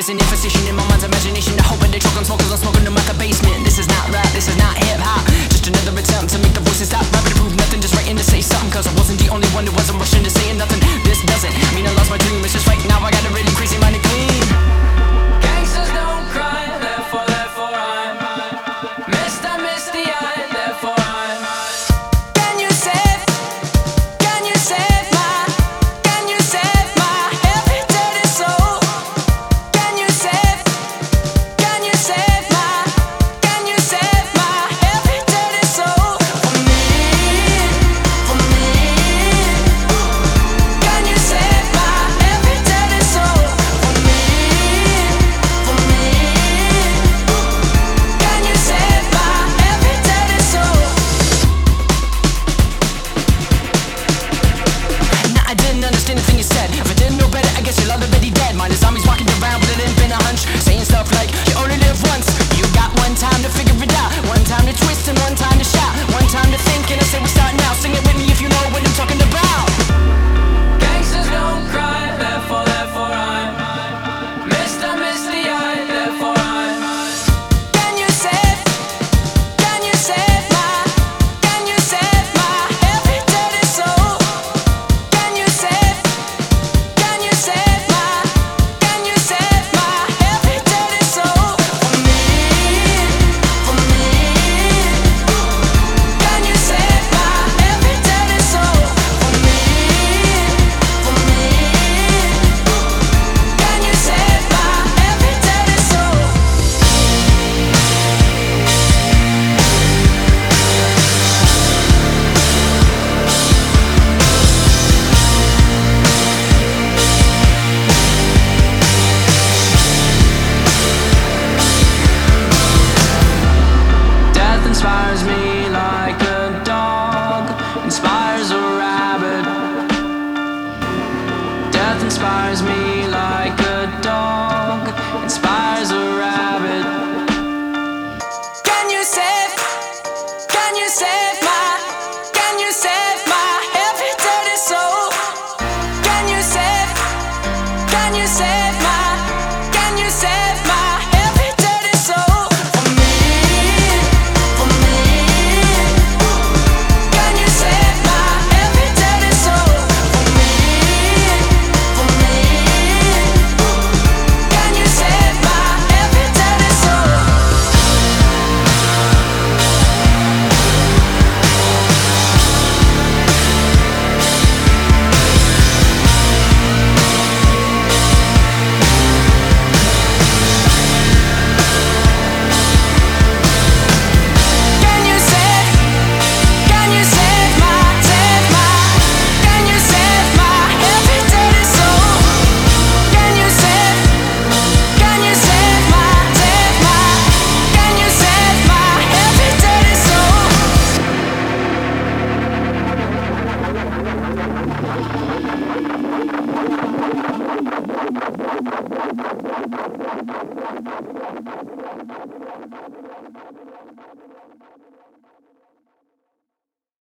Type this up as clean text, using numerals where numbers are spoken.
There's an imposition in my mind's imagination. I hope they choke on smoke 'cause I'm smoking them at the basement. This is not rap, this is not hip-hop. Just another attempt to make the voices stop rapping to prove nothing, just writing to say something. 'Cause I wasn't the only one who wasn't rushing to saying nothing. This doesn't mean I lost my dream, it's just right now I got a really crazy mind to clean. Gangsters don't cry, therefore I'm Mr. Misty Eye, therefore I'm Can you save my every dirty soul? Can you save my every dirty soul? For me. Can you save my every dirty soul? For me. Can you save my every dirty soul? Nah, I didn't understand the thing you said. If I didn't know better, I guess you're already dead. Mine is zombies walking around, but it ain't been a hunch. Saying stuff like, you only live once. You got one time to figure it out. One time to twist and one time to shout. One time to think and I say we start now. Sing it with me if you know what I'm talking about. Gangsters don't cry, therefore I'm Mr. Misty Eye, therefore I'm Can you save my every dirty soul? Can you save my every dirty soul? For me. Can you save my every dirty soul? For me. Can you save my every dirty soul? Death inspires me like a dog inspires a rabbit. Death inspires me like a dog inspires a rabbit. Can you save my every dirty soul? Can you save my every dirty soul? For me. Can you save my every dirty soul? For me. Can you save my every dirty soul? Can you save my every dirty soul? Can you save my every dirty soul?